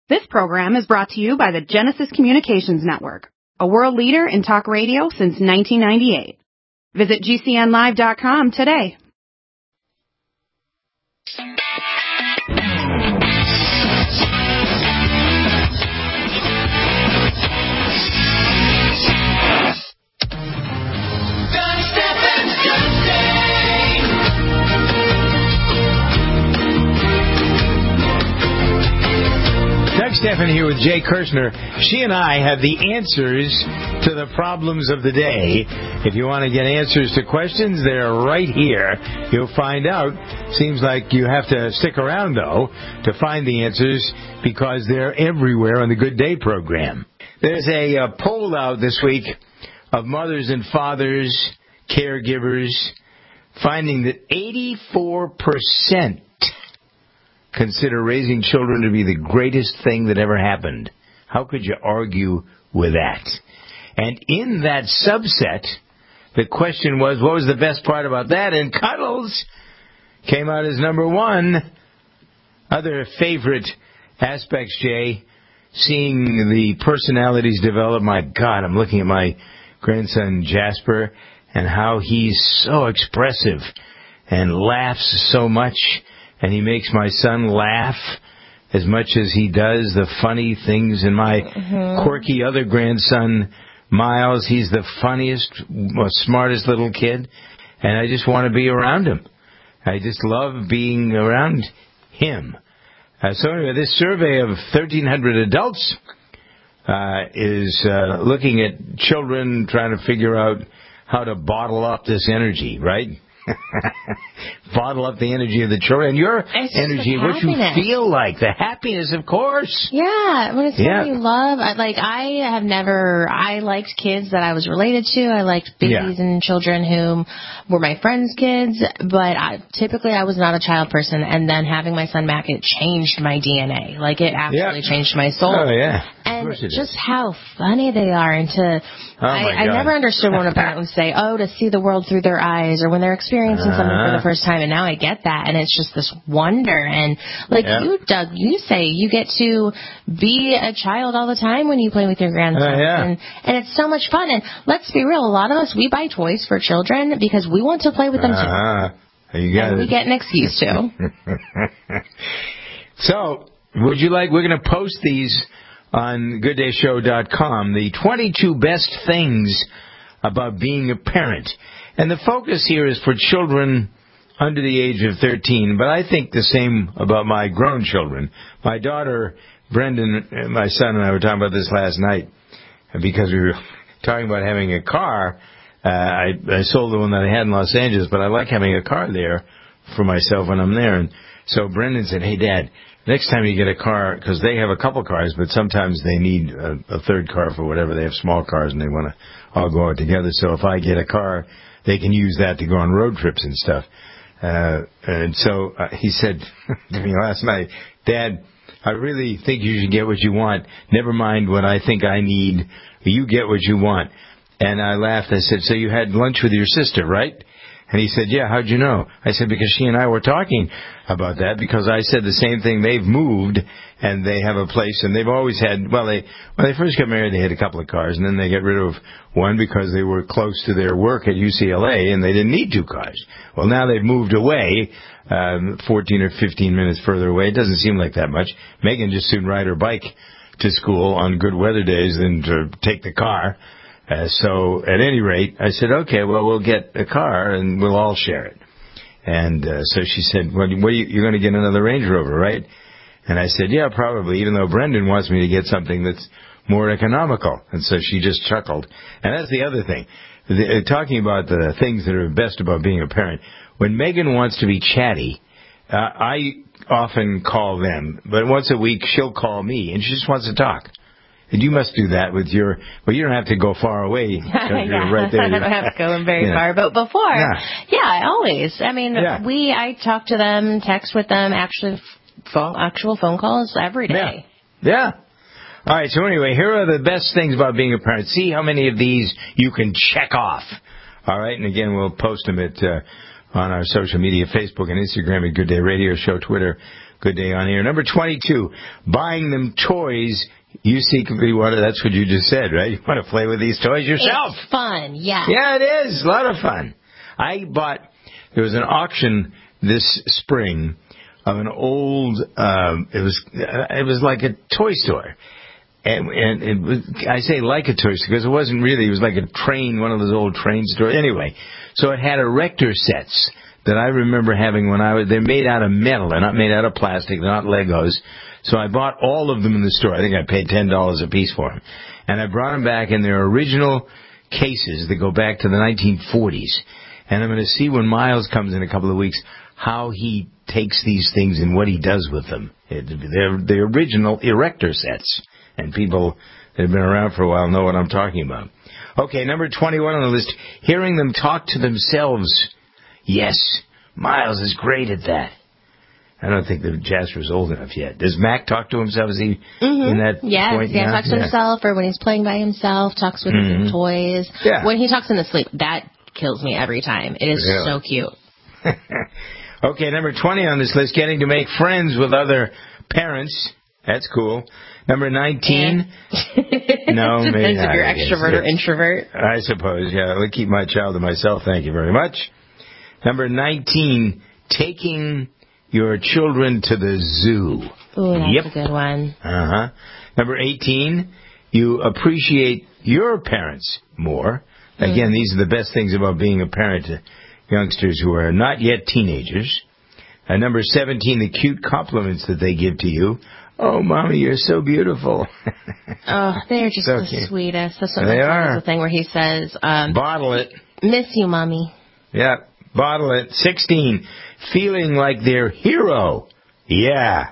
This program is brought to you by the Genesis Communications Network, a world leader in talk radio since 1998. Visit GCNlive.com today. Doug Stephan here with Jay Kirshner. She and I have the answers to the problems of the day. If you want to get answers to questions, they're right here. You'll find out. Seems like you have to stick around, though, to find the answers because they're everywhere on the Good Day program. There's a poll out this week of mothers and fathers, caregivers, finding that 84% consider raising children to be the greatest thing that ever happened. How could you argue with that? And in that subset, the question was, what was the best part about that? And cuddles came out as number one. Other favorite aspects, Jay, seeing the personalities develop. My God, I'm looking at my grandson Jasper and how he's so expressive and laughs so much. And he makes my son laugh as much as he does the funny things. And my quirky other grandson, Miles, he's the funniest, smartest little kid. And I just want to be around him. I just love being around him. So anyway, this survey of 1,300 adults is looking at children trying to figure out how to bottle up this energy, right? Bottle up the energy of the children. And your energy, what you feel like. The happiness, of course. Yeah. When it's something you love. I liked kids that I was related to. I liked babies and children who were my friends' kids. But typically I was not a child person. And then having my son back, it changed my DNA. Like, it absolutely changed my soul. Oh, yeah. And just how funny they are. And I never understood when a parent would say, to see the world through their eyes, or when they're experiencing something for the first time. And now I get that. And it's just this wonder. And you, Doug, you say you get to be a child all the time when you play with your grandson. And it's so much fun. And let's be real, a lot of us, we buy toys for children because we want to play with them too. You got and we get an excuse to. So, would you like, we're going to post these on GoodDayShow.com, the 22 best things about being a parent. And the focus here is for children under the age of 13, but I think the same about my grown children. My daughter, Brendan, my son and I were talking about this last night because we were talking about having a car. I sold the one that I had in Los Angeles, but I like having a car there for myself when I'm there. And so Brendan said, hey, Dad, next time you get a car, because they have a couple cars, but sometimes they need a third car for whatever. They have small cars and they want to all go out together. So if I get a car, they can use that to go on road trips and stuff. And so he said to me last night, Dad, I really think you should get what you want. Never mind what I think I need. You get what you want. And I laughed. I said, so you had lunch with your sister, right? And he said, yeah, how'd you know? I said, because she and I were talking about that, because I said the same thing. They've moved, and they have a place, and they've always had, when they first got married, they had a couple of cars, and then they got rid of one because they were close to their work at UCLA, and they didn't need two cars. Well, now they've moved away, 14 or 15 minutes further away. It doesn't seem like that much. Megan just soon ride her bike to school on good weather days than to take the car. So at any rate, I said, okay, well, we'll get a car and we'll all share it. And so she said, well, you're going to get another Range Rover, right? And I said, yeah, probably, even though Brendan wants me to get something that's more economical. And so she just chuckled. And that's the other thing. Talking about the things that are best about being a parent. When Megan wants to be chatty, I often call them. But once a week, she'll call me, and she just wants to talk. And you must do that with your... Well, you don't have to go far away. You're right there. I don't have to go very far. But before, always. I mean, I talk to them, text with them, actual phone calls every day. Yeah. All right, so anyway, here are the best things about being a parent. See how many of these you can check off. All right, and again, we'll post them on our social media, Facebook and Instagram at Good Day Radio Show, Twitter, Good Day on Air. Number 22, buying them toys. You secretly want to, that's what you just said, right? You want to play with these toys yourself. It's fun, yeah. Yeah, it is. A lot of fun. There was an auction this spring of an old, it was like a toy store. And it was, I say like a toy store because it wasn't really, it was like a train, one of those old train stores. Anyway, so it had erector sets that I remember having they're made out of metal. They're not made out of plastic. They're not Legos. So I bought all of them in the store. I think I paid $10 a piece for them. And I brought them back in their original cases that go back to the 1940s. And I'm going to see when Miles comes in a couple of weeks how he takes these things and what he does with them. They're the original erector sets. And people that have been around for a while know what I'm talking about. Okay, number 21 on the list, hearing them talk to themselves. Yes, Miles is great at that. I don't think that Jasper's old enough yet. Does Mac talk to himself? Is he in that point? Yeah, talks to himself, or when he's playing by himself, talks with his toys. Yeah. When he talks in his sleep, that kills me every time. It is so cute. Okay, number 20 on this list, getting to make friends with other parents. That's cool. Number 19. No, maybe depends if you're extrovert or introvert. I suppose, yeah. I'll keep my child to myself. Thank you very much. Number 19, taking your children to the zoo. Ooh, that's a good one. Uh-huh. Number 18, you appreciate your parents more. Again, these are the best things about being a parent to youngsters who are not yet teenagers. Number 17, the cute compliments that they give to you. Oh, Mommy, you're so beautiful. Oh, they're just so the cute. Sweetest. That's what they are. The thing where he says, bottle it. Miss you, Mommy. Yeah, bottle it. 16, feeling like their hero. Yeah.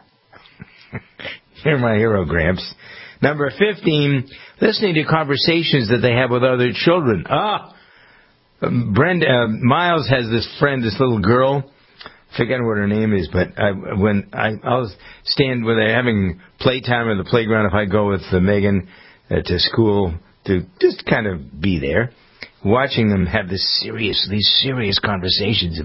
You're my hero, Gramps. Number 15, listening to conversations that they have with other children. Miles has this friend, this little girl. I forget what her name is, but I'll stand where they're having playtime at the playground. If I go with Megan to school to just kind of be there, watching them have these serious conversations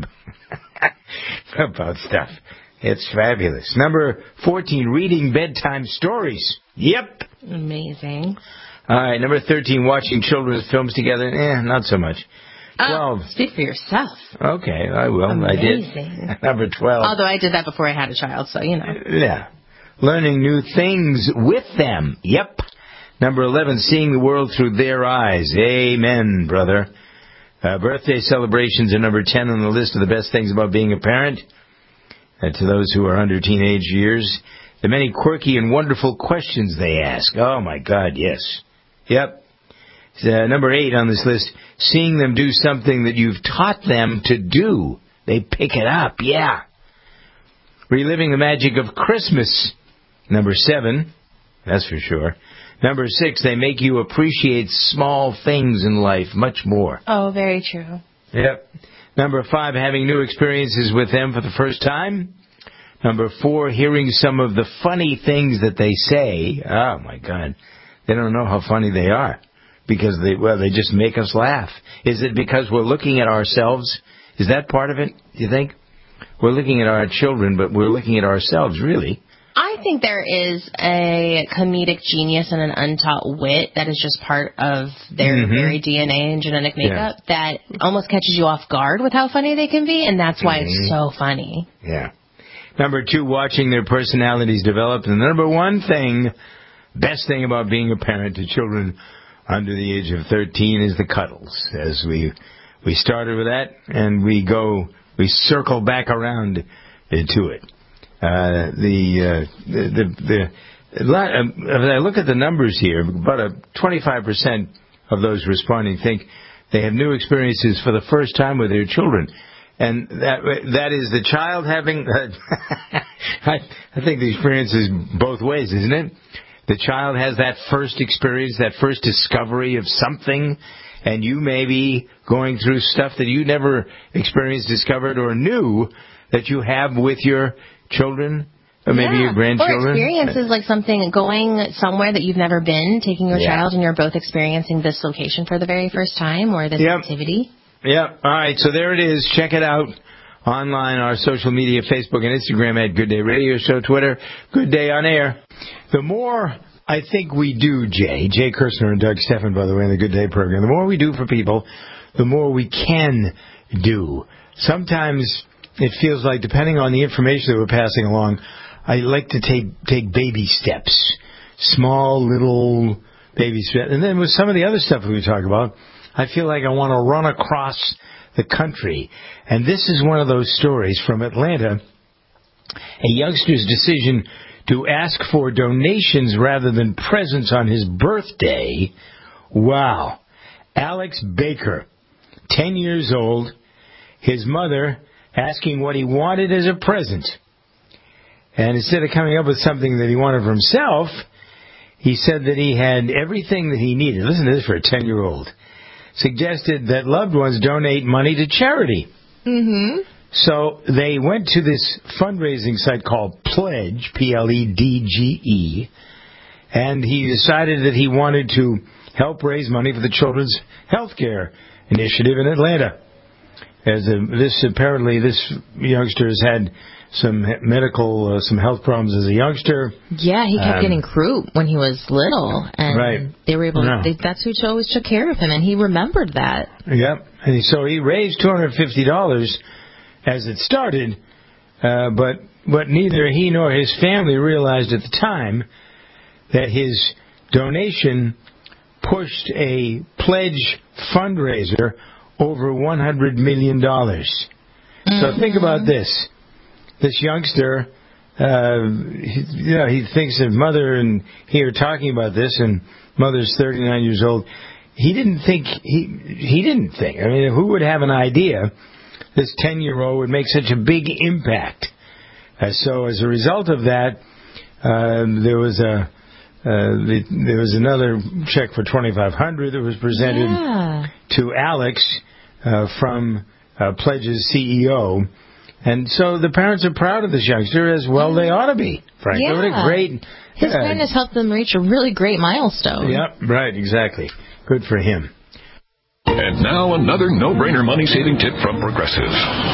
about stuff. It's fabulous. Number 14, reading bedtime stories. Yep. Amazing. All right, number 13, watching children's films together. Not so much. 12. Speak for yourself. Okay, I will. Amazing. I did. Number 12. Although I did that before I had a child, so you know. Yeah. Learning new things with them. Yep. Number 11, seeing the world through their eyes. Amen, brother. Birthday celebrations are number 10 on the list of the best things about being a parent. To those who are under teenage years, the many quirky and wonderful questions they ask. Oh, my God, yes. Yep. Number 8 on this list, seeing them do something that you've taught them to do. They pick it up, yeah. Reliving the magic of Christmas. Number 7, that's for sure. Number 6, they make you appreciate small things in life much more. Oh, very true. Yep. Number 5, having new experiences with them for the first time. Number 4, hearing some of the funny things that they say. Oh, my God. They don't know how funny they are. Because they just make us laugh. Is it because we're looking at ourselves? Is that part of it, you think? We're looking at our children, but we're looking at ourselves, really. I think there is a comedic genius and an untaught wit that is just part of their very DNA and genetic makeup that almost catches you off guard with how funny they can be, and that's why it's so funny. Yeah. Number 2, watching their personalities develop. And the number 1 thing, best thing about being a parent to children under the age of 13 is the cuddles. As we started with that, and we circle back around to it. As I look at the numbers here, about 25% of those responding think they have new experiences for the first time with their children. And that is the child having, I think the experience is both ways, isn't it? The child has that first experience, that first discovery of something, and you may be going through stuff that you never experienced, discovered, or knew that you have with your children, or maybe your grandchildren. Or experiences like something, going somewhere that you've never been, taking your child, and you're both experiencing this location for the very first time, or this activity. Yeah. All right, so there it is. Check it out online, our social media, Facebook and Instagram at Good Day Radio Show, Twitter, Good Day on Air. The more I think we do, Jay Kirshner and Doug Steffen, by the way, in the Good Day program, the more we do for people, the more we can do. Sometimes it feels like, depending on the information that we're passing along, I like to take baby steps, small little baby steps. And then with some of the other stuff we talk about, I feel like I want to run across the country. And this is one of those stories from Atlanta, a youngster's decision to ask for donations rather than presents on his birthday. Wow. Alex Baker, 10 years old, his mother asking what he wanted as a present. And instead of coming up with something that he wanted for himself, he said that he had everything that he needed. Listen to this for a 10-year-old. Suggested that loved ones donate money to charity. Mm-hmm. So they went to this fundraising site called Pledge, Pledge, and he decided that he wanted to help raise money for the Children's Health Care Initiative in Atlanta. Apparently this youngster has had some health problems as a youngster. Yeah, he kept getting croup when he was little, and right. They were able to, that's who always took care of him, and he remembered that. Yep, and so he raised $250 as it started, but neither he nor his family realized at the time that his donation pushed a Pledge fundraiser over $100 million. Mm-hmm. So think about this. This youngster, he thinks of mother and he are talking about this, and mother's 39 years old. He didn't think. I mean, who would have an idea this 10-year-old would make such a big impact? So as a result of that, there was another check for $2,500 that was presented to Alex from Pledge's CEO. And so the parents are proud of this youngster, as well they ought to be, frankly. Yeah. What a great... His kindness helped them reach a really great milestone. Yep, right, exactly. Good for him. And now another no-brainer money-saving tip from Progressive.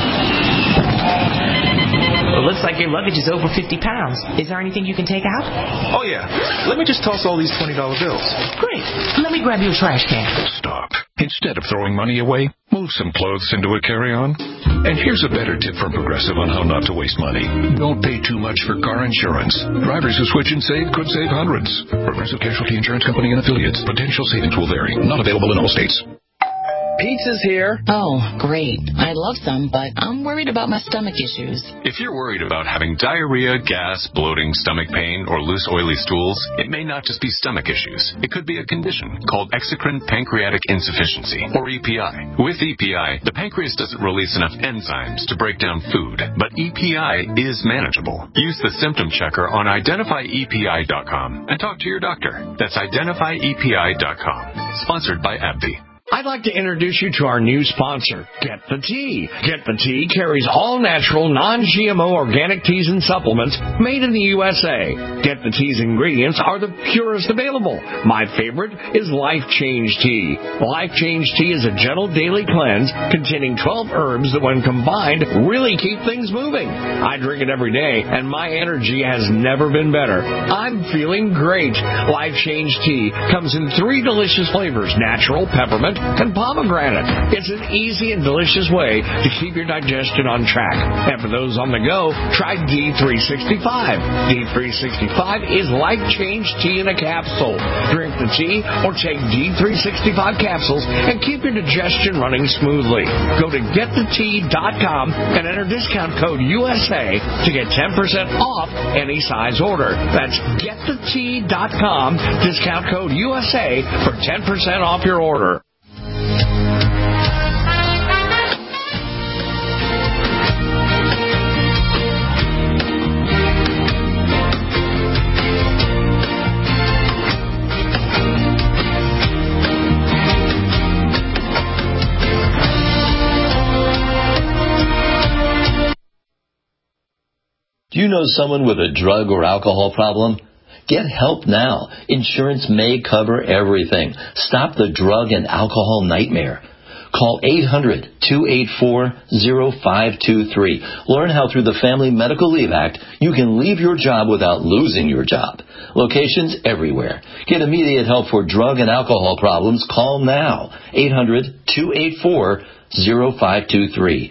It looks like your luggage is over 50 pounds. Is there anything you can take out? Oh, yeah. Let me just toss all these $20 bills. Great. Let me grab you a trash can. Stop. Instead of throwing money away, move some clothes into a carry-on. And here's a better tip from Progressive on how not to waste money. Don't pay too much for car insurance. Drivers who switch and save could save hundreds. Progressive Casualty Insurance Company and affiliates. Potential savings will vary. Not available in all states. Pizza's here. Oh, great. I'd love some, but I'm worried about my stomach issues. If you're worried about having diarrhea, gas, bloating, stomach pain, or loose, oily stools, it may not just be stomach issues. It could be a condition called exocrine pancreatic insufficiency, or EPI. With EPI, the pancreas doesn't release enough enzymes to break down food, but EPI is manageable. Use the symptom checker on identifyepi.com and talk to your doctor. That's identifyepi.com. Sponsored by AbbVie. I'd like to introduce you to our new sponsor, Get the Tea. Get the Tea carries all-natural, non-GMO organic teas and supplements made in the USA. Get the Tea's ingredients are the purest available. My favorite is Life Change Tea. Life Change Tea is a gentle daily cleanse containing 12 herbs that, when combined, really keep things moving. I drink it every day, and my energy has never been better. I'm feeling great. Life Change Tea comes in 3 delicious flavors: natural, peppermint, and pomegranate. It's an easy and delicious way to keep your digestion on track. And for those on the go, try D365. D365 is Life Change Tea in a capsule. Drink the tea or take D365 capsules and keep your digestion running smoothly. Go to getthetea.com and enter discount code USA to get 10% off any size order. That's getthetea.com, discount code USA for 10% off your order. Do you know someone with a drug or alcohol problem? Get help now. Insurance may cover everything. Stop the drug and alcohol nightmare. Call 800-284-0523. Learn how through the Family Medical Leave Act, you can leave your job without losing your job. Locations everywhere. Get immediate help for drug and alcohol problems. Call now. 800-284-0523.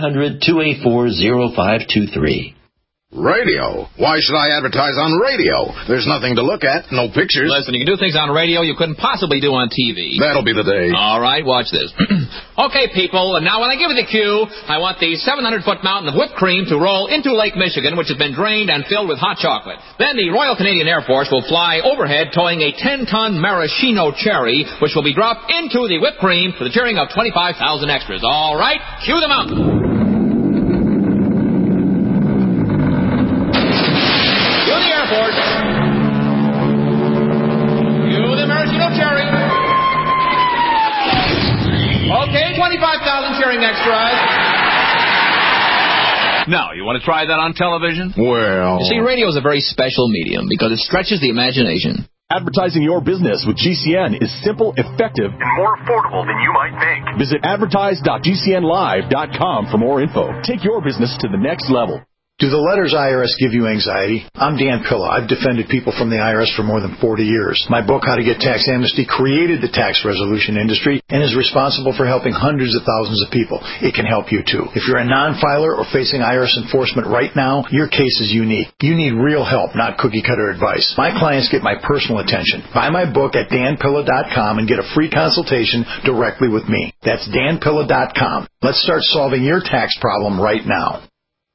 800-284-0523. Radio? Why should I advertise on radio? There's nothing to look at, no pictures. Listen, you can do things on radio you couldn't possibly do on TV. That'll be the day. All right, watch this. Okay, people, and now when I give you the cue, I want the 700-foot mountain of whipped cream to roll into Lake Michigan, which has been drained and filled with hot chocolate. Then the Royal Canadian Air Force will fly overhead towing a 10-ton maraschino cherry, which will be dropped into the whipped cream to the cheering of 25,000 extras. All right, cue the mountain. Okay, 25,000 cheering extras. Now, you want to try that on television? Well... You see, radio is a very special medium because it stretches the imagination. Advertising your business with GCN is simple, effective, and more affordable than you might think. Visit advertise.gcnlive.com for more info. Take your business to the next level. Do the letters IRS give you anxiety? I'm Dan Pilla. I've defended people from the IRS for more than 40 years. My book, How to Get Tax Amnesty, created the tax resolution industry and is responsible for helping hundreds of thousands of people. It can help you, too. If you're a non-filer or facing IRS enforcement right now, your case is unique. You need real help, not cookie-cutter advice. My clients get my personal attention. Buy my book at danpilla.com and get a free consultation directly with me. That's danpilla.com. Let's start solving your tax problem right now.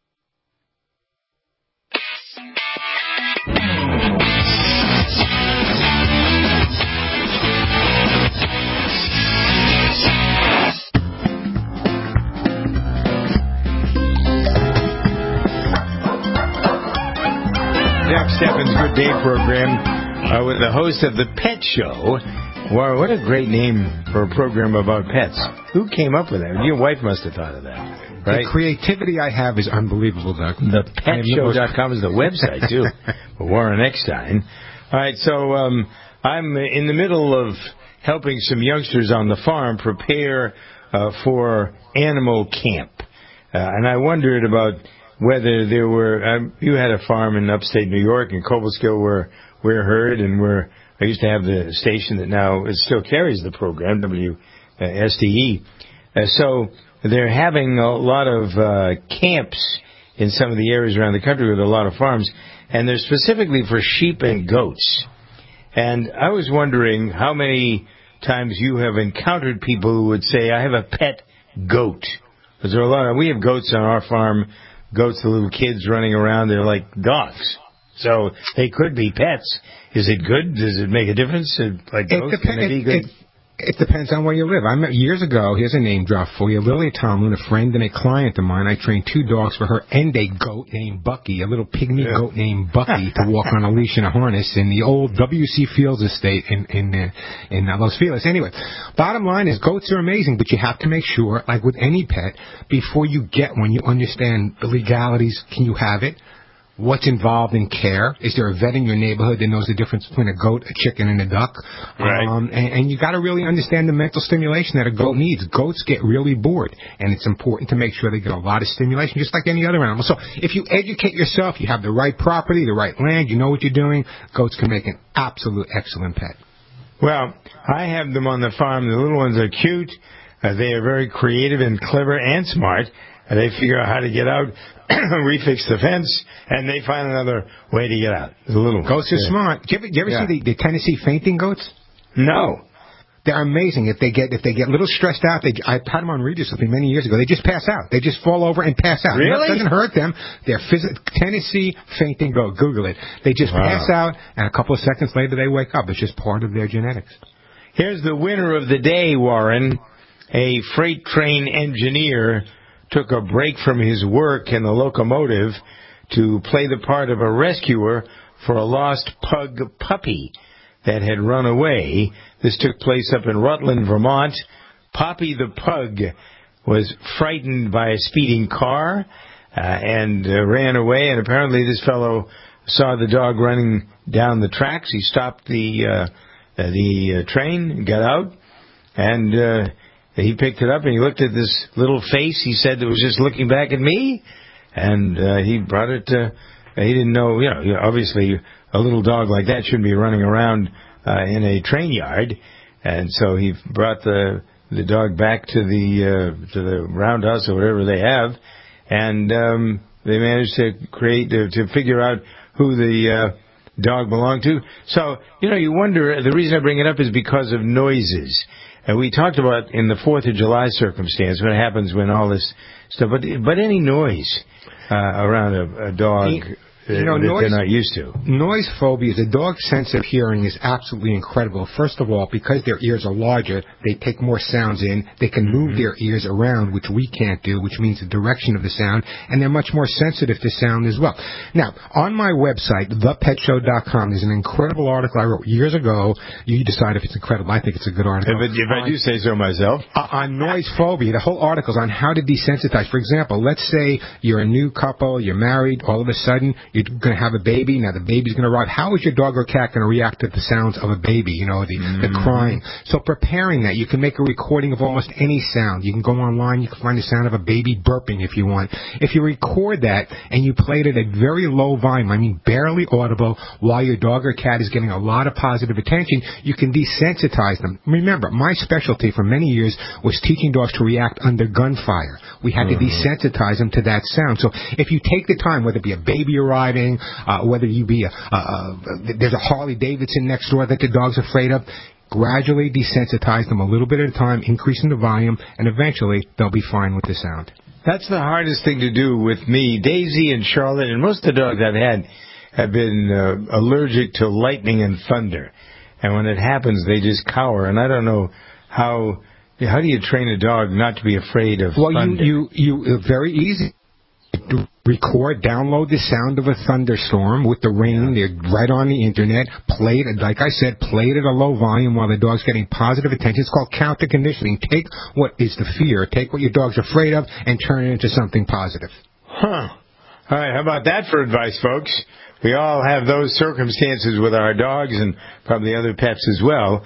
Jack Steffen's Good Day program with the host of The Pet Show. Wow, what a great name for a program about pets. Who came up with that? Your wife must have thought of that, right? The creativity I have is unbelievable, Doug. ThePetShow.com is the website, too, for Warren Eckstein. All right, so I'm in the middle of helping some youngsters on the farm prepare for animal camp. And I wondered about whether there were, you had a farm in upstate New York, in Cobleskill, where we're heard, and where I used to have the station that now it still carries the program, WSDE. So they're having a lot of camps in some of the areas around the country with a lot of farms, and they're specifically for sheep and goats. And I was wondering how many times you have encountered people who would say, I have a pet goat. Because there are a lot of, we have goats on our farm. Goats, the little kids running around, they're like dogs. So they could be pets. Is it good? Does it make a difference? Like goats, can they be good? It depends on where you live. I met years ago, here's a name drop for you, Lily Tomlin, a friend and a client of mine. I trained 2 dogs for her and a goat named Bucky, a little pygmy goat named Bucky, to walk on a leash and a harness in the old W.C. Fields estate in Los Feliz. Anyway, bottom line is goats are amazing, but you have to make sure, like with any pet, before you get one, you understand the legalities. Can you have it? What's involved in care? Is there a vet in your neighborhood that knows the difference between a goat, a chicken, and a duck? Right. And you got to really understand the mental stimulation that a goat needs. Goats get really bored, and it's important to make sure they get a lot of stimulation, just like any other animal. So if you educate yourself, you have the right property, the right land, you know what you're doing, goats can make an absolute excellent pet. Well, I have them on the farm. The little ones are cute. They are very creative and clever and smart. They figure out how to get out, refix the fence, and they find another way to get out. The little goats are smart. Do you ever see the Tennessee fainting goats? No. They're amazing. If they get a little stressed out, I had them on Regis with me many years ago. They just pass out. They just fall over and pass out. Really? It doesn't hurt them. They're Tennessee fainting goat. Google it. They just pass out, and a couple of seconds later they wake up. It's just part of their genetics. Here's the winner of the day, Warren. A freight train engineer took a break from his work in the locomotive to play the part of a rescuer for a lost pug puppy that had run away. This took place up in Rutland, Vermont. Poppy the pug was frightened by a speeding car and ran away, and apparently this fellow saw the dog running down the tracks. He stopped the train, got out, and he picked it up and he looked at this little face. He said it was just looking back at me, and he brought it. He didn't know, obviously a little dog like that shouldn't be running around in a train yard, and so he brought the dog back to the roundhouse or whatever they have, and they managed to figure out who the dog belonged to. So, you wonder, the reason I bring it up is because of noises. And we talked about in the 4th of July circumstance what happens when all this stuff, but any noise around a dog that they're not used to. Noise phobia, the dog's sense of hearing is absolutely incredible. First of all, because their ears are larger, they take more sounds in. They can move their ears around, which we can't do, which means the direction of the sound, and they're much more sensitive to sound as well. Now, on my website, thepetshow.com, there's an incredible article I wrote years ago. You decide if it's incredible. I think it's a good article. If I do say so myself. On noise phobia, the whole article is on how to desensitize. For example, let's say you're a new couple, you're married, all of a sudden you're going to have a baby. Now the baby's going to arrive. How is your dog or cat going to react to the sounds of a baby? The crying. So preparing that, you can make a recording of almost any sound. You can go online. You can find the sound of a baby burping if you want. If you record that and you played it at very low volume, I mean barely audible, while your dog or cat is getting a lot of positive attention, you can desensitize them. Remember, my specialty for many years was teaching dogs to react under gunfire. We had to desensitize them to that sound. So if you take the time, whether it be a baby arriving, whether you be there's a Harley Davidson next door that the dog's afraid of, gradually desensitize them a little bit at a time, increasing the volume, and eventually they'll be fine with the sound. That's the hardest thing to do with me. Daisy and Charlotte and most of the dogs I've had have been allergic to lightning and thunder. And when it happens, they just cower. And I don't know how do you train a dog not to be afraid of thunder? You very easy. Record, download the sound of a thunderstorm with the rain. They're right on the internet. Play it, like I said, play it at a low volume while the dog's getting positive attention. It's called counter conditioning. Take what is the fear, take what your dog's afraid of, and turn it into something positive. All right, how about that for advice, folks? We all have those circumstances with our dogs and probably other pets as well.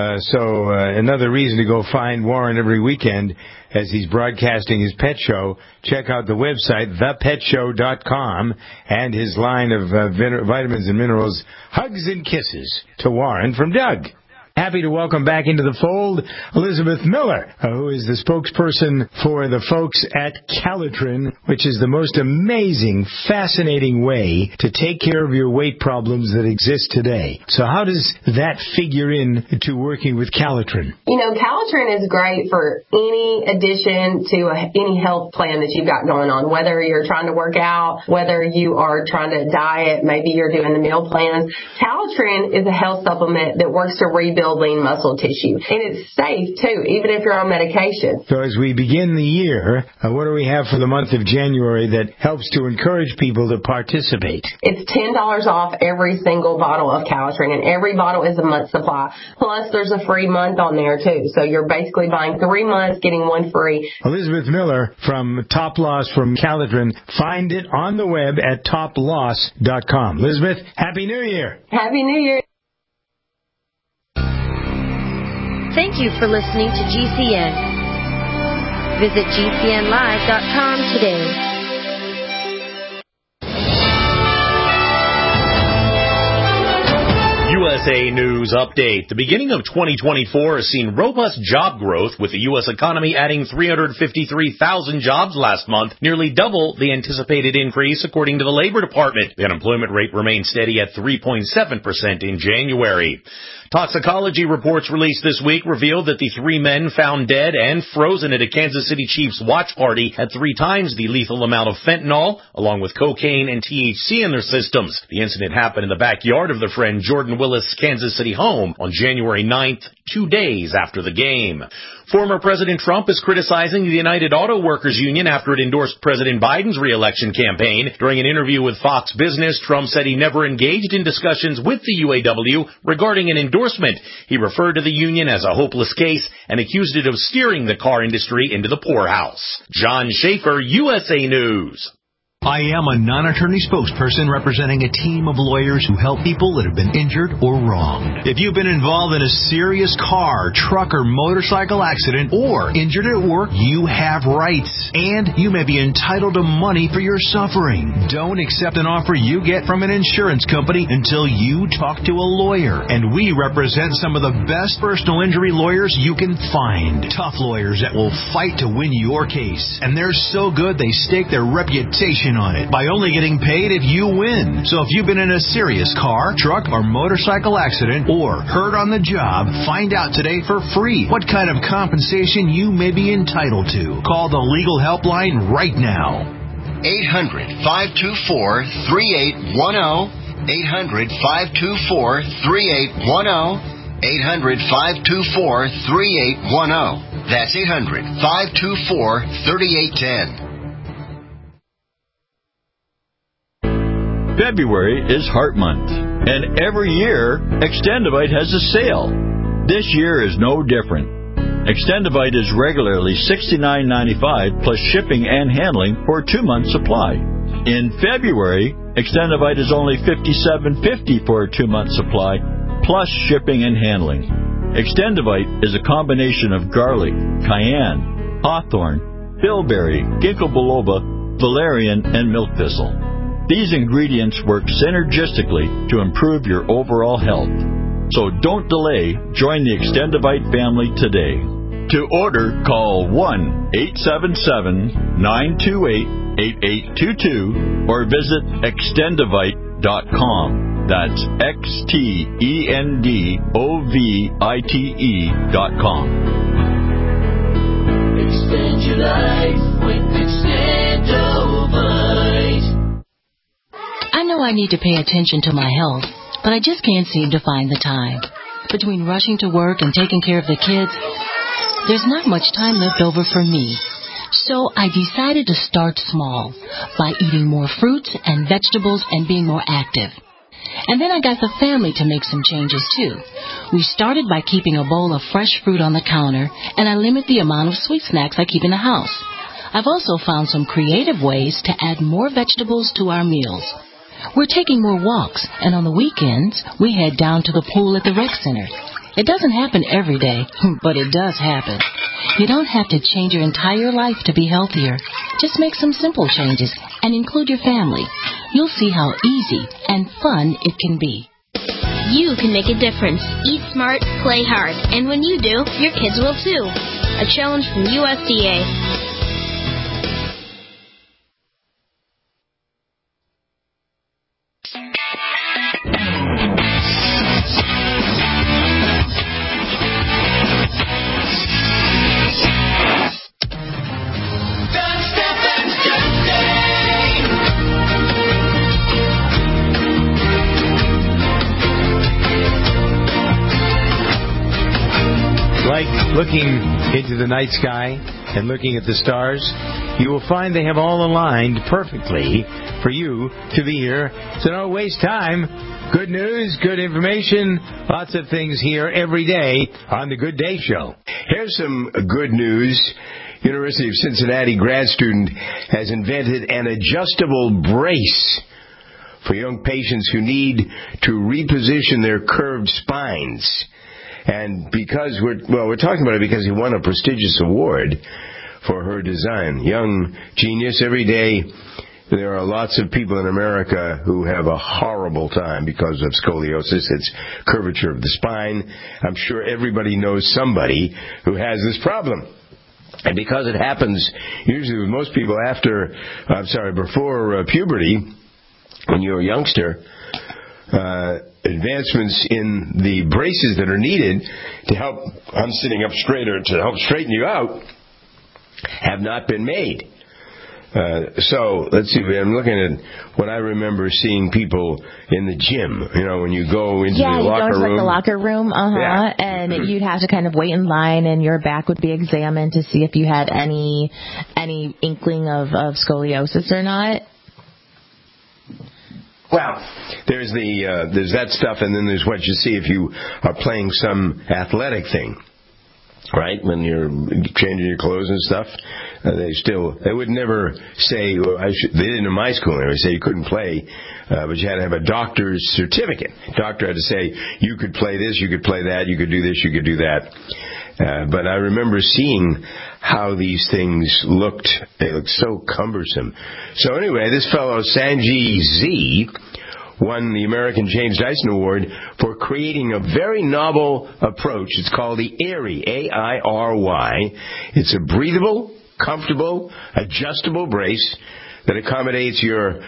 So another reason to go find Warren every weekend as he's broadcasting his pet show. Check out the website, thepetshow.com, and his line of vitamins and minerals, Hugs and Kisses, to Warren from Doug. Happy to welcome back into the fold Elizabeth Miller, who is the spokesperson for the folks at Calitrin, which is the most amazing, fascinating way to take care of your weight problems that exist today. So how does that figure in to working with Calitrin? Calitrin is great for any addition to any health plan that you've got going on, whether you're trying to work out, whether you are trying to diet, maybe you're doing the meal plans. Calitrin is a health supplement that works to rebuild lean muscle tissue. And it's safe, too, even if you're on medication. So as we begin the year, what do we have for the month of January that helps to encourage people to participate? It's $10 off every single bottle of Calitrin, and every bottle is a month supply. Plus, there's a free month on there, too. So you're basically buying 3 months, getting one free. Elizabeth Miller from Top Loss from Calitrin. Find it on the web at toploss.com. Elizabeth, Happy New Year. Happy New Year. Thank you for listening to GCN. Visit GCNlive.com today. USA News Update. The beginning of 2024 has seen robust job growth, with the U.S. economy adding 353,000 jobs last month, nearly double the anticipated increase, according to the Labor Department. The unemployment rate remained steady at 3.7% in January. Toxicology reports released this week revealed that the 3 men found dead and frozen at a Kansas City Chiefs watch party had 3 times the lethal amount of fentanyl, along with cocaine and THC in their systems. The incident happened in the backyard of their friend Jordan Willis' Kansas City home on January 9th, 2 days after the game. Former President Trump is criticizing the United Auto Workers Union after it endorsed President Biden's re-election campaign. During an interview with Fox Business, Trump said he never engaged in discussions with the UAW regarding an endorsement. He referred to the union as a hopeless case and accused it of steering the car industry into the poorhouse. John Schaefer, USA News. I am a non-attorney spokesperson representing a team of lawyers who help people that have been injured or wronged. If you've been involved in a serious car, truck, or motorcycle accident or injured at work, you have rights, and you may be entitled to money for your suffering. Don't accept an offer you get from an insurance company until you talk to a lawyer, and we represent some of the best personal injury lawyers you can find. Tough lawyers that will fight to win your case, and they're so good they stake their reputation on it by only getting paid if you win. So if you've been in a serious car, truck, or motorcycle accident or hurt on the job, find out today for free what kind of compensation you may be entitled to. Call the legal helpline right now. 800-524-3810. 800-524-3810. 800-524-3810. That's 800-524-3810. February is Heart Month, and every year, Extendivite has a sale. This year is no different. Extendivite is regularly $69.95 plus shipping and handling for a 2-month supply. In February, Extendivite is only $57.50 for a 2-month supply plus shipping and handling. Extendivite is a combination of garlic, cayenne, hawthorn, bilberry, ginkgo biloba, valerian, and milk thistle. These ingredients work synergistically to improve your overall health. So don't delay. Join the Extendivite family today. To order, call 1-877-928-8822 or visit extendivite.com. That's XTENDOVITE.com. Extend your life with Extendivite. I know I need to pay attention to my health, but I just can't seem to find the time. Between rushing to work and taking care of the kids, there's not much time left over for me. So I decided to start small by eating more fruits and vegetables and being more active. And then I got the family to make some changes too. We started by keeping a bowl of fresh fruit on the counter, and I limit the amount of sweet snacks I keep in the house. I've also found some creative ways to add more vegetables to our meals. We're taking more walks, and on the weekends, we head down to the pool at the rec center. It doesn't happen every day, but it does happen. You don't have to change your entire life to be healthier. Just make some simple changes and include your family. You'll see how easy and fun it can be. You can make a difference. Eat smart, play hard. And when you do, your kids will too. A challenge from USDA. Looking into the night sky and looking at the stars, you will find they have all aligned perfectly for you to be here. So don't waste time. Good news, good information, lots of things here every day on the Good Day Show. Here's some good news. University of Cincinnati grad student has invented an adjustable brace for young patients who need to reposition their curved spines. And because we're talking about it because he won a prestigious award for her design. Young genius. Every day there are lots of people in America who have a horrible time because of scoliosis. It's curvature of the spine. I'm sure everybody knows somebody who has this problem. And because it happens usually with most people before puberty, when you're a youngster, advancements in the braces that are needed to help, I'm sitting up straighter, to help straighten you out, have not been made. So, let's see, I'm looking at what I remember seeing people in the gym, when you go into the locker room. Yeah, the locker room, and you'd have to kind of wait in line, and your back would be examined to see if you had any inkling of scoliosis or not. Well, there's that stuff, and then there's what you see if you are playing some athletic thing, right? When you're changing your clothes and stuff, They would never say, they didn't in my school, they would say you couldn't play, but you had to have a doctor's certificate. Doctor had to say, you could play this, you could play that, you could do this, you could do that. But I remember seeing how these things looked. They looked so cumbersome. So anyway, this fellow, Sanjay Z, won the American James Dyson Award for creating a very novel approach. It's called the AIRY, A-I-R-Y. It's a breathable, comfortable, adjustable brace that accommodates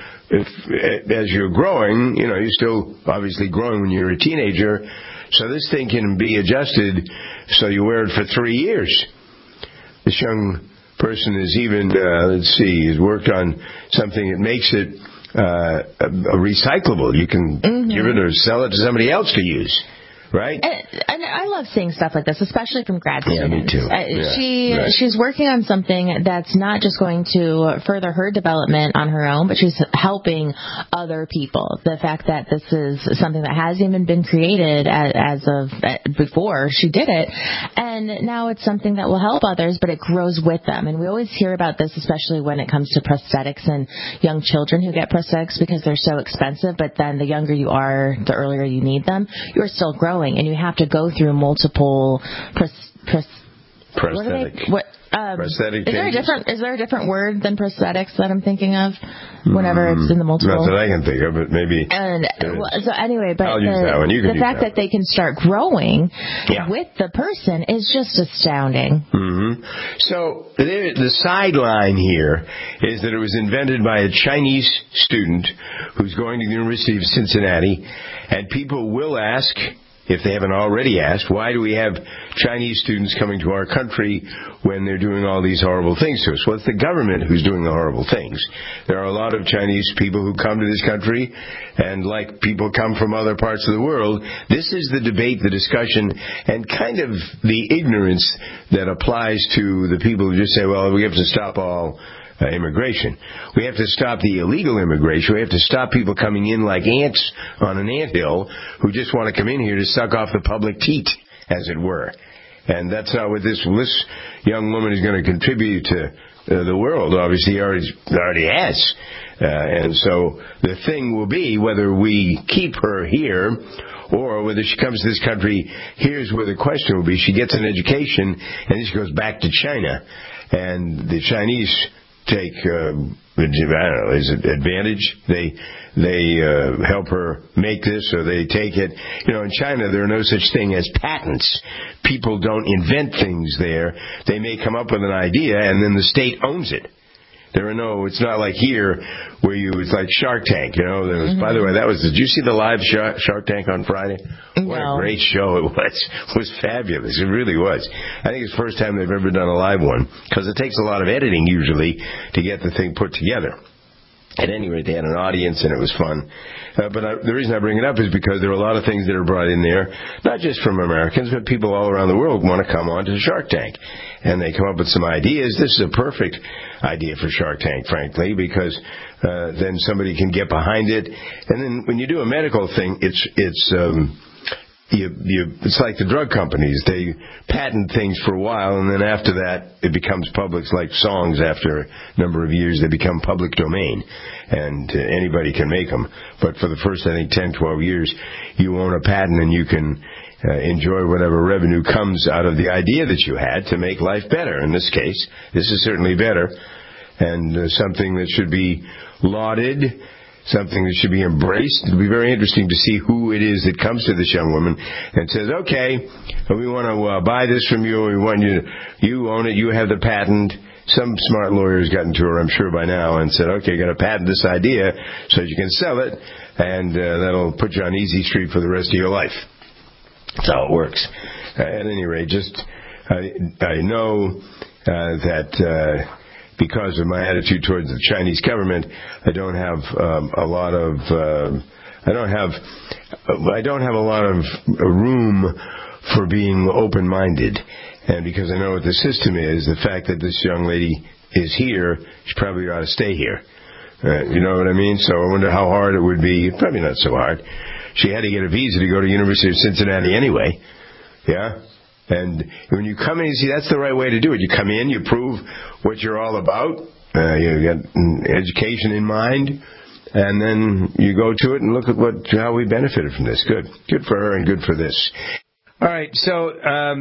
as you're growing, you're still obviously growing when you're a teenager, so this thing can be adjusted so you wear it for 3 years. This young person is even, he's worked on something that makes it recyclable. You can give it or sell it to somebody else to use. Right? And I love seeing stuff like this, especially from grad students. Yeah, me too. She's working on something that's not just going to further her development on her own, but she's helping other people. The fact that this is something that hasn't even been created as of before she did it, and now it's something that will help others, but it grows with them. And we always hear about this, especially when it comes to prosthetics and young children who get prosthetics because they're so expensive, but then the younger you are, the earlier you need them, you're still growing. And you have to go through multiple prosthetic. Prosthetic is there a different word than prosthetics that I'm thinking of? Whenever it's in the multiple. Not that I can think of, but maybe. And so anyway, but I'll use that one. You can the fact that they can start growing with the person is just astounding. Mm-hmm. So the sideline here is that it was invented by a Chinese student who's going to the University of Cincinnati, and people will ask, if they haven't already asked, why do we have Chinese students coming to our country when they're doing all these horrible things to us? Well, it's the government who's doing the horrible things. There are a lot of Chinese people who come to this country, and like people come from other parts of the world, this is the debate, the discussion, and kind of the ignorance that applies to the people who just say, well, we have to stop all immigration. We have to stop the illegal immigration. We have to stop people coming in like ants on an anthill who just want to come in here to suck off the public teat, as it were. And that's not what this young woman is going to contribute to the world. Obviously, he already has. And so the thing will be whether we keep her here or whether she comes to this country. Here's where the question will be. She gets an education and then she goes back to China. And the Chinese take, I don't know, is it advantage? They help her make this, or they take it. In China, there are no such thing as patents. People don't invent things there. They may come up with an idea, and then the state owns it. It's not like here where it's like Shark Tank, By the way, did you see the live Shark Tank on Friday? What a great show it was. It was fabulous. It really was. I think it's the first time they've ever done a live one, because it takes a lot of editing usually to get the thing put together. At any rate, they had an audience, and it was fun. But the reason I bring it up is because there are a lot of things that are brought in there, not just from Americans, but people all around the world want to come on to Shark Tank. And they come up with some ideas. This is a perfect idea for Shark Tank, frankly, because then somebody can get behind it. And then when you do a medical thing, it's like the drug companies. They patent things for a while, and then after that, it becomes public. It's like songs. After a number of years, they become public domain, and anybody can make them. But for the first, I think, 10, 12 years, you own a patent, and you can enjoy whatever revenue comes out of the idea that you had to make life better. In this case, this is certainly better, and something that should be lauded, something that should be embraced. It'll be very interesting to see who it is that comes to this young woman and says, okay, we want to buy this from you. We want you own it. You have the patent. Some smart lawyer's gotten to her, I'm sure, by now and said, okay, you're going to patent this idea so you can sell it, and that'll put you on easy street for the rest of your life. That's how it works. At any rate, I know that because of my attitude towards the Chinese government, I don't have a lot of room for being open-minded. And because I know what the system is, the fact that this young lady is here, she probably ought to stay here. You know what I mean? So I wonder how hard it would be. Probably not so hard. She had to get a visa to go to the University of Cincinnati anyway. Yeah? And when you come in, you see that's the right way to do it. You come in, you prove what you're all about. You got education in mind, and then you go to it and look at how we benefited from this. Good for her and good for this. All right, so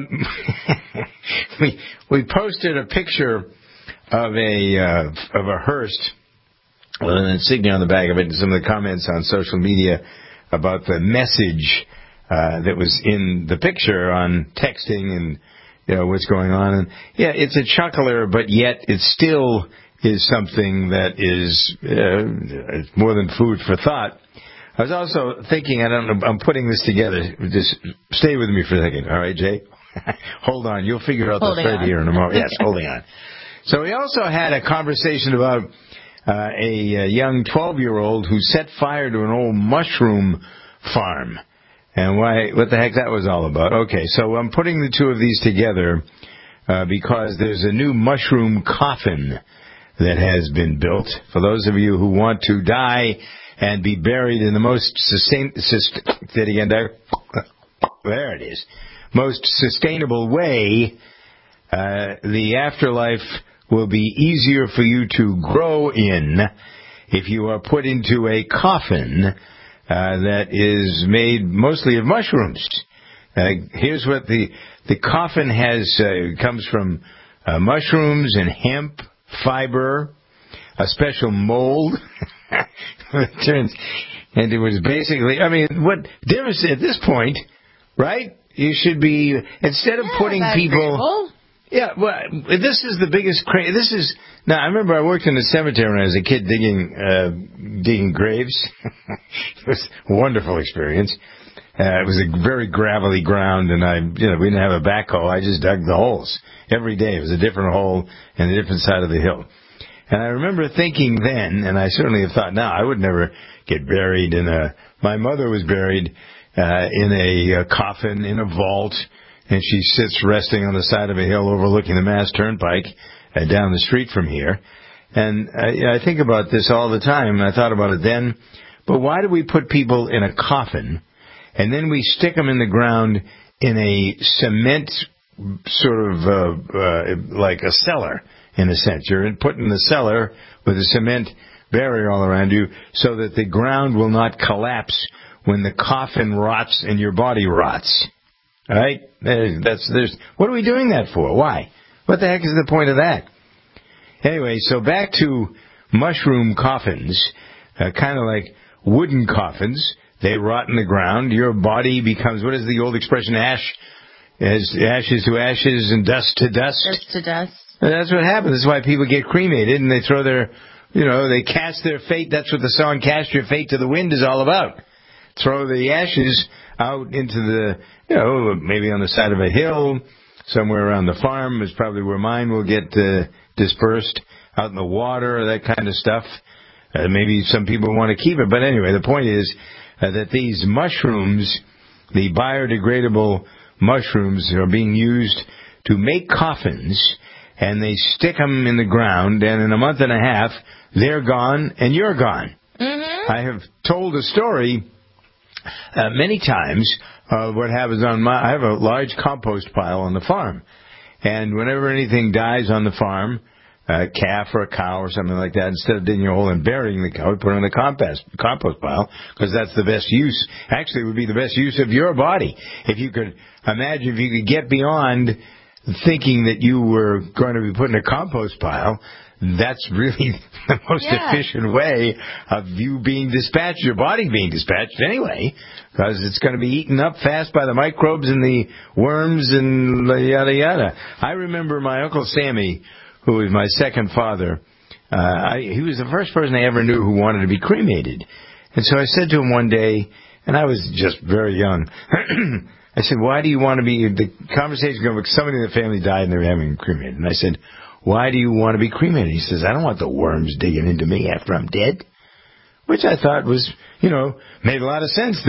we posted a picture of a hearse with an insignia on the back of it, and some of the comments on social media about the message that was in the picture on texting and what's going on. And yeah, it's a chuckler, but yet it still is something that is more than food for thought. I was also thinking, I'm putting this together. Just stay with me for a second, all right, Jay? Hold on, you'll figure out the thread here in a moment. Yes, holding on. So we also had a conversation about a young 12-year-old who set fire to an old mushroom farm. And what the heck that was all about. Okay, so I'm putting the two of these together because there's a new mushroom coffin that has been built. For those of you who want to die and be buried in the most most sustainable way, the afterlife will be easier for you to grow in if you are put into a coffin that is made mostly of mushrooms. Here's what the coffin has. Comes from mushrooms and hemp fiber, a special mold. And it was basically, what difference at this point, right? You should be, instead of putting people... Agreeable. Yeah, well, this is the biggest now, I remember I worked in a cemetery when I was a kid digging graves. It was a wonderful experience. It was a very gravelly ground, and we didn't have a backhoe. I just dug the holes every day. It was a different hole and a different side of the hill. And I remember thinking then, and I certainly have thought now, I would never get buried my mother was buried in a coffin in a vault, and she sits resting on the side of a hill overlooking the Mass Turnpike down the street from here. And I think about this all the time, and I thought about it then. But why do we put people in a coffin, and then we stick them in the ground in a cement sort of like a cellar, in a sense? You're put in the cellar with a cement barrier all around you so that the ground will not collapse when the coffin rots and your body rots. All right? What are we doing that for? Why? What the heck is the point of that? Anyway, so back to mushroom coffins, kind of like wooden coffins. They rot in the ground. Your body becomes, what is the old expression, ashes to ashes and dust to dust? Dust to dust. And that's what happens. That's why people get cremated and they throw they cast their fate. That's what the song Cast Your Fate to the Wind is all about. Throw the ashes out into the, maybe on the side of a hill, somewhere around the farm is probably where mine will get dispersed, out in the water, that kind of stuff. Maybe some people want to keep it. But anyway, the point is that these mushrooms, the biodegradable mushrooms, are being used to make coffins, and they stick them in the ground, and in a month and a half, they're gone and you're gone. Mm-hmm. I have told a story many times of what happens I have a large compost pile on the farm. And whenever anything dies on the farm, a calf or a cow or something like that, instead of digging a hole and burying the cow, we put it in the compost pile, because that's the best use. Actually, it would be the best use of your body. If you could get beyond thinking that you were going to be put in a compost pile, that's really the most efficient way of you being dispatched, your body being dispatched anyway, because it's going to be eaten up fast by the microbes and the worms and yada yada. I remember my Uncle Sammy, who was my second father. He was the first person I ever knew who wanted to be cremated. And so I said to him one day, and I was just very young, I said, why do you want to be, the conversation going, somebody in the family died and they were having him cremated. And I said, why do you want to be cremated? He says, I don't want the worms digging into me after I'm dead. Which I thought was, made a lot of sense then.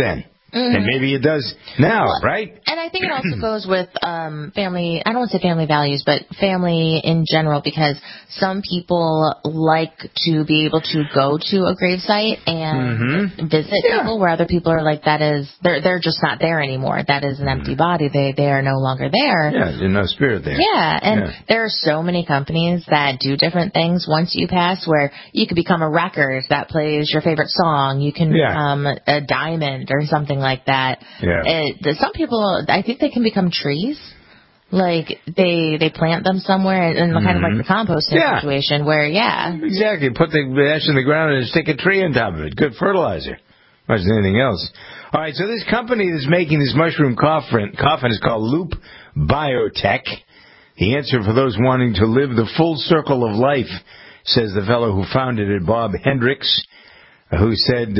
And maybe it does now, right? And I think it also goes with family, I don't want to say family values, but family in general, because some people like to be able to go to a gravesite and visit people, where other people are like, they're just not there anymore. That is an empty body. They are no longer there. Yeah, there's no spirit there. Yeah, and there are so many companies that do different things once you pass, where you could become a record that plays your favorite song. You can become a diamond or something like that. Yeah. Some people, I think they can become trees. Like, they plant them somewhere, and kind of like the composting situation where, Exactly. Put the ash in the ground and stick a tree on top of it. Good fertilizer. Much as anything else. All right, so this company that's making this mushroom coffin is called Loop Biotech. The answer for those wanting to live the full circle of life, says the fellow who founded it, Bob Hendricks, who said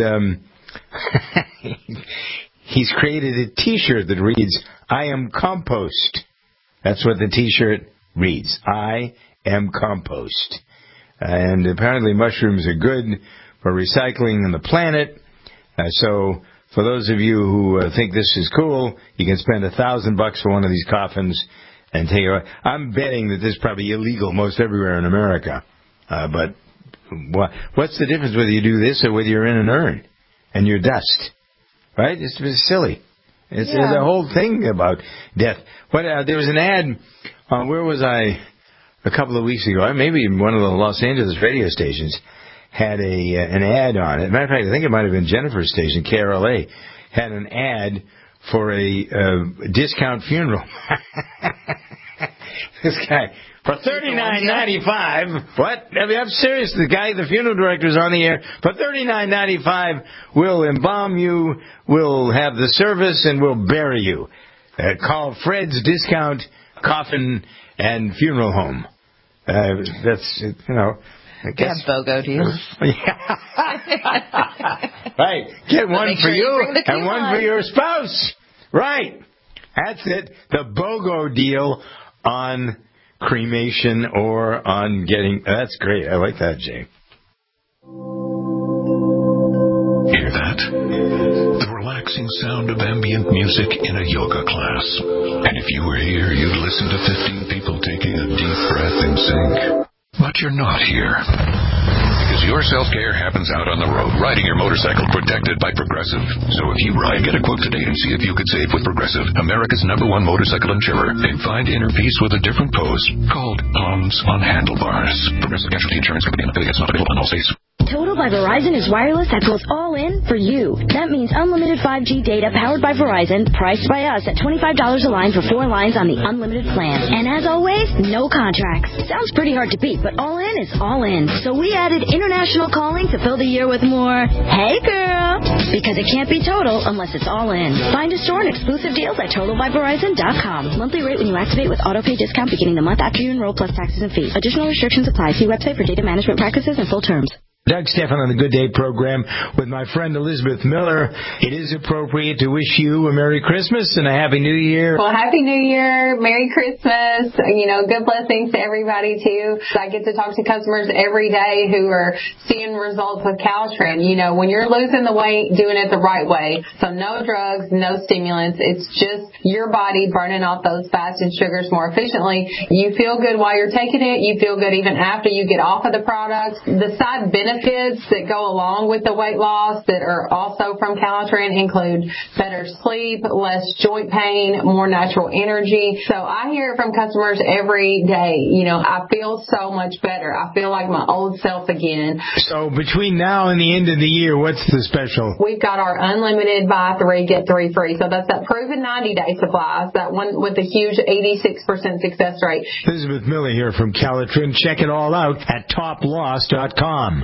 he's created a T-shirt that reads, "I am compost." That's what the T-shirt reads. I am compost. And apparently mushrooms are good for recycling in the planet. So for those of you who think this is cool, you can spend $1,000 for one of these coffins and take it. I'm betting that this is probably illegal most everywhere in America. But what's the difference whether you do this or whether you're in an urn and you're dust? Right? It's silly. It's the whole thing about death. There was an ad, where was I a couple of weeks ago? Maybe one of the Los Angeles radio stations had an ad on it. Matter of fact, I think it might have been Jennifer's station, KRLA, had an ad for a discount funeral. This guy, for $39.95. What? I mean, I'm serious. The funeral director's on the air. For $39.95, we'll embalm you, we'll have the service, and we'll bury you. Call Fred's Discount Coffin and Funeral Home. That's, I guess. They have BOGO deals. Right. Get one for you and one for your spouse. Right. That's it. The BOGO deal on cremation or on getting... That's great. I like that, Jay. Hear that? The relaxing sound of ambient music in a yoga class. And if you were here, you'd listen to 15 people taking a deep breath in sync. But you're not here. Because your self-care happens out on the road, riding your motorcycle protected by Progressive. So if you ride, get a quote today and see if you could save with Progressive, America's #1 motorcycle insurer, and find inner peace with a different pose called Arms on Handlebars. Progressive Casualty Insurance Company and affiliates, not available in all states. Total by Verizon is wireless that goes all in for you. That means unlimited 5G data powered by Verizon, priced by us at $25 a line for 4 lines on the unlimited plan. And as always, no contracts. Sounds pretty hard to beat, but all in is all in. So we added international calling to fill the year with more, hey girl, because it can't be total unless it's all in. Find a store and exclusive deals at totalbyverizon.com. Monthly rate when you activate with autopay discount beginning the month after you enroll plus taxes and fees. Additional restrictions apply. See website for data management practices and full terms. Doug Stephan on the Good Day program with my friend Elizabeth Miller. It is appropriate to wish you a Merry Christmas and a Happy New Year. Well, Happy New Year, Merry Christmas, good blessings to everybody too. I get to talk to customers every day who are seeing results with Caltrans. When you're losing the weight, doing it the right way. So no drugs, no stimulants. It's just your body burning off those fats and sugars more efficiently. You feel good while you're taking it. You feel good even after you get off of the product. The side benefits that go along with the weight loss that are also from Caltrans include better sleep, less joint pain, more natural energy. So I hear it from customers every day. I feel so much better. I feel like my old self again. So between now and the end of the year, what's the special? We've got our unlimited buy 3, get 3 free. So that's that proven 90-day supplies, that one with the huge 86% success rate. Elizabeth Miller here from Caltrans. Check it all out at toploss.com.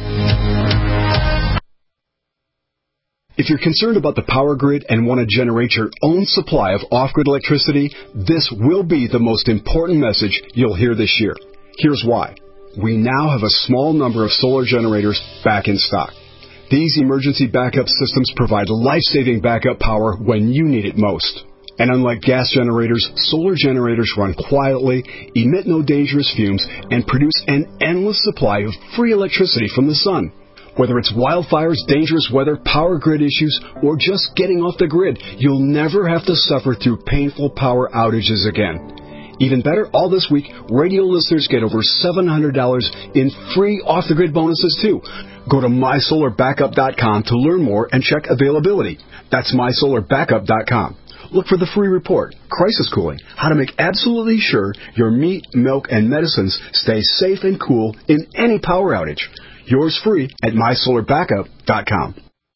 If you're concerned about the power grid and want to generate your own supply of off-grid electricity, this will be the most important message you'll hear this year. Here's why. We now have a small number of solar generators back in stock. These emergency backup systems provide life-saving backup power when you need it most. And unlike gas generators, solar generators run quietly, emit no dangerous fumes, and produce an endless supply of free electricity from the sun. Whether it's wildfires, dangerous weather, power grid issues, or just getting off the grid, you'll never have to suffer through painful power outages again. Even better, all this week, radio listeners get over $700 in free off-the-grid bonuses, too. Go to MySolarBackup.com to learn more and check availability. That's MySolarBackup.com. Look for the free report, Crisis Cooling, how to make absolutely sure your meat, milk, and medicines stay safe and cool in any power outage. Yours free at MySolarBackup.com.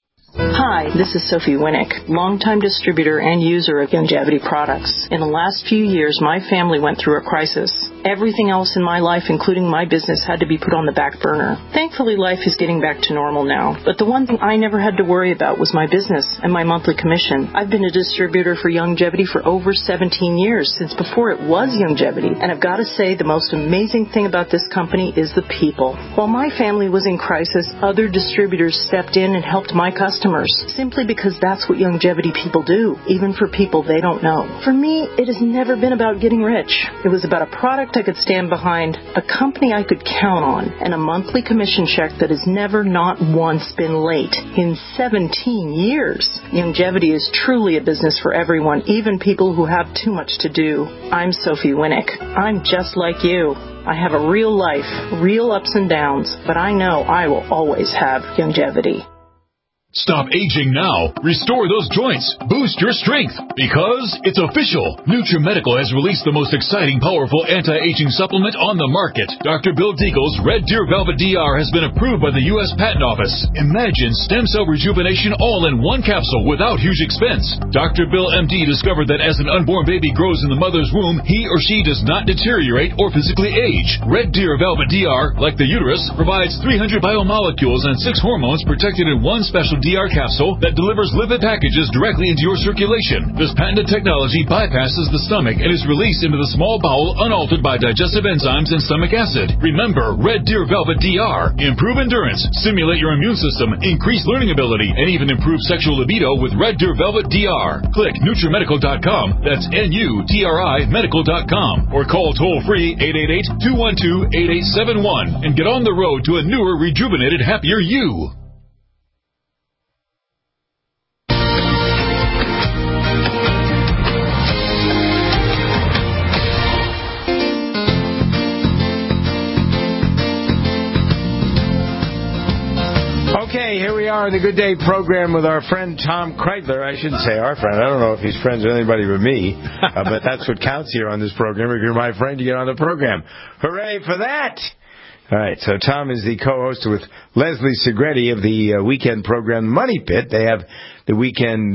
Hi, this is Sophie Winnick, longtime distributor and user of Youngevity products. In the last few years, my family went through a crisis. Everything else in my life, including my business, had to be put on the back burner. Thankfully, life is getting back to normal now. But the one thing I never had to worry about was my business and my monthly commission. I've been a distributor for Youngevity for over 17 years, since before it was Youngevity. And I've got to say, the most amazing thing about this company is the people. While my family was in crisis, other distributors stepped in and helped my customers, simply because that's what Youngevity people do, even for people they don't know. For me, it has never been about getting rich. It was about a product I could stand behind, a company I could count on, and a monthly commission check that has never, not once, been late in 17 years. Youngevity is truly a business for everyone, even people who have too much to do. I'm Sophie Winnick. I'm just like you. I have a real life, real ups and downs, but I know I will always have Youngevity. Stop aging now. Restore those joints. Boost your strength. Because it's official. NutriMedical has released the most exciting, powerful anti-aging supplement on the market. Dr. Bill Deagle's Red Deer Velvet DR has been approved by the U.S. Patent Office. Imagine stem cell rejuvenation all in one capsule without huge expense. Dr. Bill MD discovered that as an unborn baby grows in the mother's womb, he or she does not deteriorate or physically age. Red Deer Velvet DR, like the uterus, provides 300 biomolecules and 6 hormones protected in one special DR capsule that delivers lipid packages directly into your circulation. This patented technology bypasses the stomach and is released into the small bowel unaltered by digestive enzymes and stomach acid. Remember, Red Deer Velvet DR. Improve endurance, stimulate your immune system, increase learning ability, and even improve sexual libido with Red Deer Velvet DR. Click NutriMedical.com. That's NUTRI Medical.com. Or call toll-free 888-212-8871 and get on the road to a newer, rejuvenated, happier you. Okay, here we are in the Good Day program with our friend Tom Kreidler. I shouldn't say our friend. I don't know if he's friends with anybody but me, but that's what counts here on this program. If you're my friend, you get on the program. Hooray for that! All right, so Tom is the co-host with Leslie Segretti of the weekend program Money Pit. They have the weekend,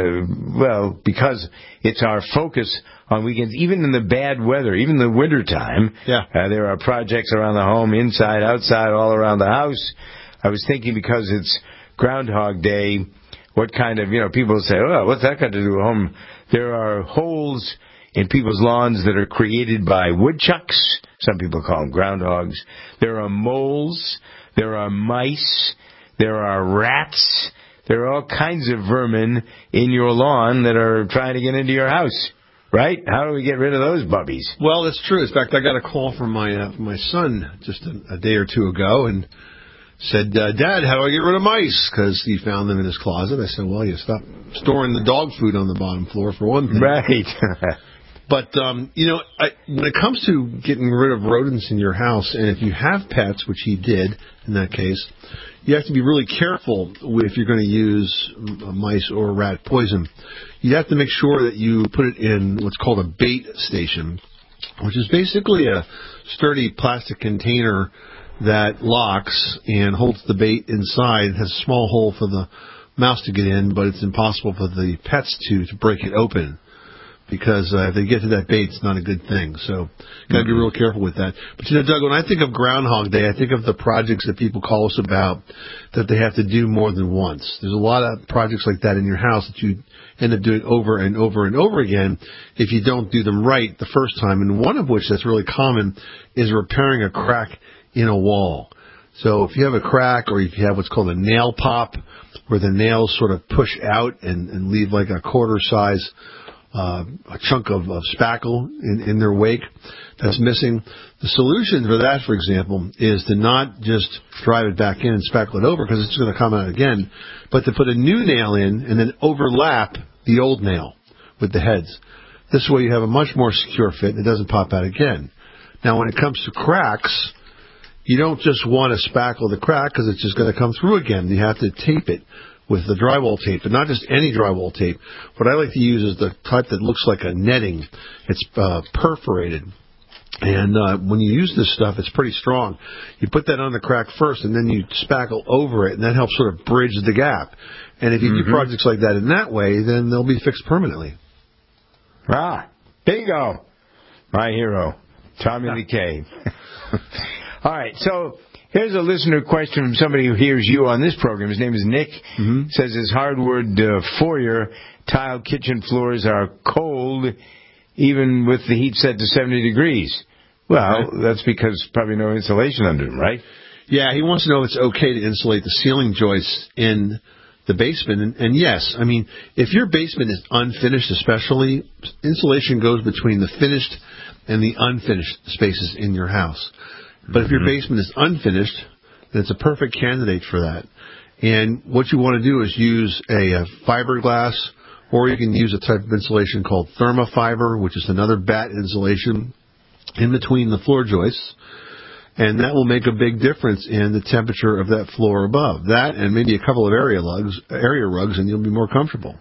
because it's our focus on weekends, even in the bad weather, even the winter time. Yeah. There are projects around the home, inside, outside, all around the house. I was thinking because it's Groundhog Day, what kind of, people say, oh, what's that got to do with home? There are holes in people's lawns that are created by woodchucks. Some people call them groundhogs. There are moles. There are mice. There are rats. There are all kinds of vermin in your lawn that are trying to get into your house. Right? How do we get rid of those bubbies? Well, that's true. In fact, I got a call from my son just a day or two ago and said, Dad, how do I get rid of mice? Because he found them in his closet. I said, well, you stop storing the dog food on the bottom floor, for one thing. Right. But, when it comes to getting rid of rodents in your house, and if you have pets, which he did in that case, you have to be really careful if you're going to use mice or rat poison. You have to make sure that you put it in what's called a bait station, which is basically a sturdy plastic container that locks and holds the bait inside. It has a small hole for the mouse to get in, but it's impossible for the pets to break it open. Because if they get to that bait, it's not a good thing. So got to be real careful with that. But, Doug, when I think of Groundhog Day, I think of the projects that people call us about that they have to do more than once. There's a lot of projects like that in your house that you end up doing over and over and over again if you don't do them right the first time. And one of which that's really common is repairing a crack in a wall. So if you have a crack or if you have what's called a nail pop where the nails sort of push out and leave like a quarter size a chunk of spackle in their wake that's missing. The solution for that, for example, is to not just drive it back in and spackle it over because it's going to come out again, but to put a new nail in and then overlap the old nail with the heads. This way you have a much more secure fit and it doesn't pop out again. Now, when it comes to cracks, you don't just want to spackle the crack because it's just going to come through again. You have to tape it with the drywall tape, but not just any drywall tape. What I like to use is the type that looks like a netting. It's perforated. And when you use this stuff, it's pretty strong. You put that on the crack first, and then you spackle over it, and that helps sort of bridge the gap. And if you do projects like that in that way, then they'll be fixed permanently. Ah, bingo. My hero, Tommy Lee Kay. All right, so here's a listener question from somebody who hears you on this program. His name is Nick. Says his hardwood foyer tile kitchen floors are cold, even with the heat set to 70 degrees. Well, that's because probably no insulation under them, right? Yeah, he wants to know if it's okay to insulate the ceiling joists in the basement. And yes, I mean, if your basement is unfinished especially, insulation goes between the finished and the unfinished spaces in your house. But if your basement is unfinished, then it's a perfect candidate for that. And what you want to do is use a fiberglass, or you can use a type of insulation called thermofiber, which is another batt insulation in between the floor joists. And that will make a big difference in the temperature of that floor above. That and maybe a couple of area rugs, and you'll be more comfortable.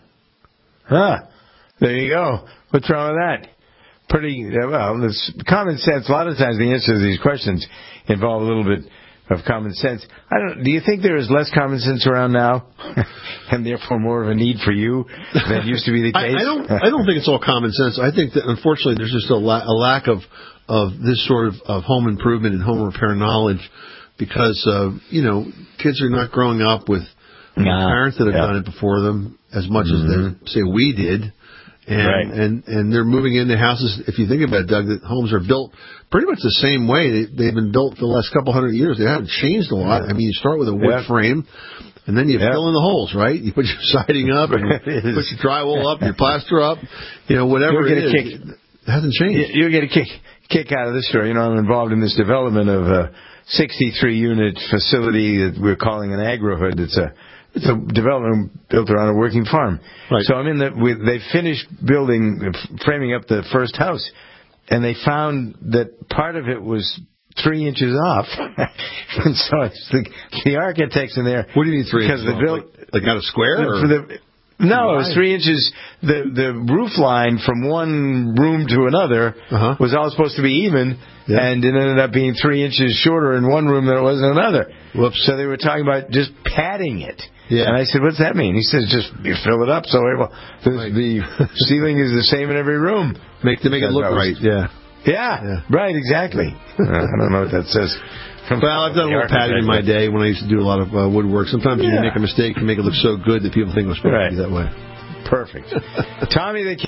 There you go. What's wrong with that? Pretty well. It's common sense. A lot of times the answers to these questions involve a little bit of common sense. Do you think there is less common sense around now, and therefore more of a need for you than used to be the case? I don't think it's all common sense. I think that unfortunately there's just a lack of this sort of home improvement and home repair knowledge because kids are not growing up with parents that have done it before them as much as they say we did. And they're moving into houses. If you think about it, Doug, that homes are built pretty much the same way. They've been built for the last couple hundred years. They haven't changed a lot. I mean, you start with a wood frame, and then you fill in the holes, right? You put your siding up, and you put your drywall up, your plaster up, whatever it is. It hasn't changed. You'll get a kick out of this story. I'm involved in this development of a 63-unit facility that we're calling an agri-hood. It's a development built around a working farm. Right. So they finished framing up the first house, and they found that part of it was 3 inches off. And so the architects in there. What do you mean 3 inches off? Like not a square? No, it was 3 inches. The roof line from one room to another was all supposed to be even, and it ended up being 3 inches shorter in one room than it was in another. Whoops. So they were talking about just padding it. Yeah. And I said, what's that mean? He says, just you fill it up. So the ceiling is the same in every room. To make it look right. Yeah, right, exactly. I don't know what that says. Well, I've done a little padding in my day when I used to do a lot of woodwork. Sometimes you make a mistake and make it look so good that people think it was supposed to be that way. Perfect. Tommy the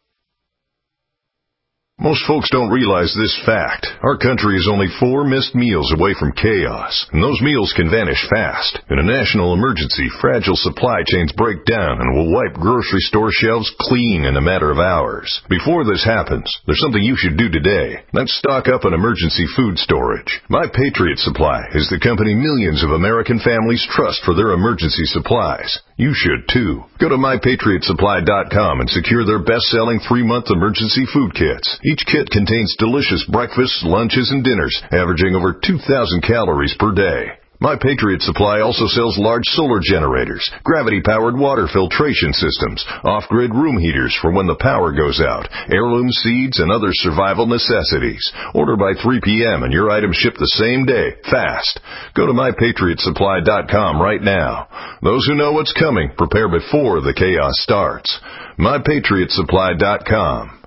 Most folks don't realize this fact. Our country is only 4 missed meals away from chaos, and those meals can vanish fast. In a national emergency, fragile supply chains break down and will wipe grocery store shelves clean in a matter of hours. Before this happens, there's something you should do today. That's stock up on emergency food storage. My Patriot Supply is the company millions of American families trust for their emergency supplies. You should too. Go to MyPatriotSupply.com and secure their best-selling 3-month emergency food kits. Each kit contains delicious breakfasts, lunches, and dinners, averaging over 2,000 calories per day. My Patriot Supply also sells large solar generators, gravity-powered water filtration systems, off-grid room heaters for when the power goes out, heirloom seeds, and other survival necessities. Order by 3 p.m. and your items ship the same day, fast. Go to MyPatriotSupply.com right now. Those who know what's coming, prepare before the chaos starts. MyPatriotSupply.com.